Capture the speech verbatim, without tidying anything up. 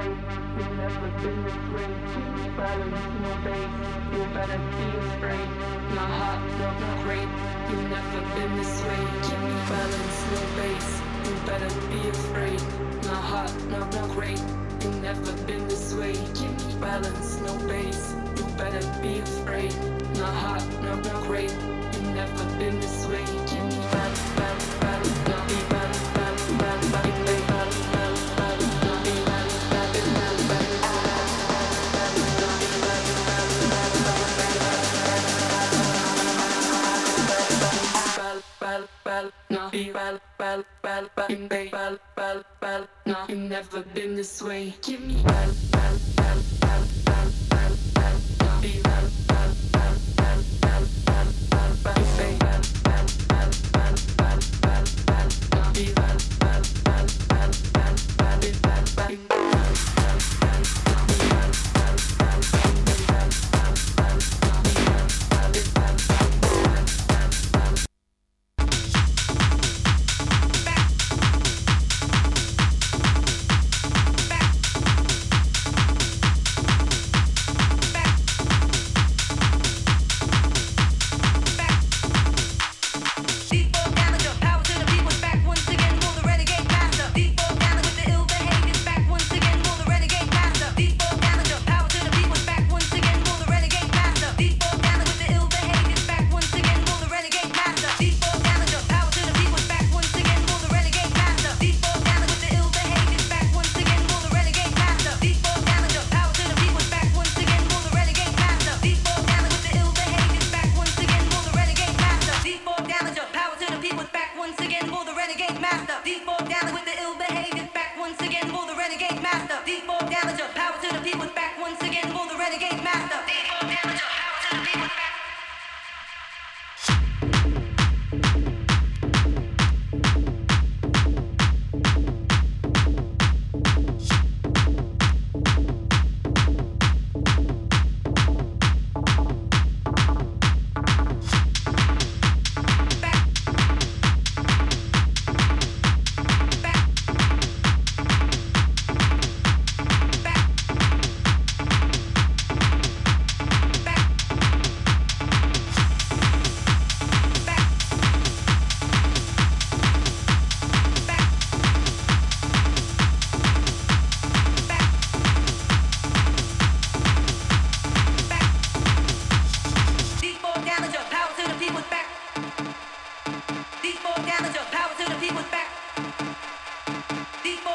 afraid. You've never been this way. Give me balance, no base. You better be afraid. My heart, no, no great. You've never been this way. Give me balance, no base. You better be afraid. My heart, no, no great. You've never been this way. Give me balance, no base. You better be afraid. My heart, no, no great. You've never been this way. Give me balance, balance, balance, no be balance, balance, balance, balance, balance, balance, balance, no be balance, balance, balance, balance, balance, no be balance, balance, balance, balance, balance, no be balance, balance, balance, balance, balance, balance, no, you've never been this way. Give me balance, balance, balance, balance, balance, balance, balance, no be balance, balance, balance, balance, balance, balance, balance, balance, balance, balance, balance, balance, balance, balance, balance, no be balance, balance, balance, balance, balance, balance, balance, balance, Deep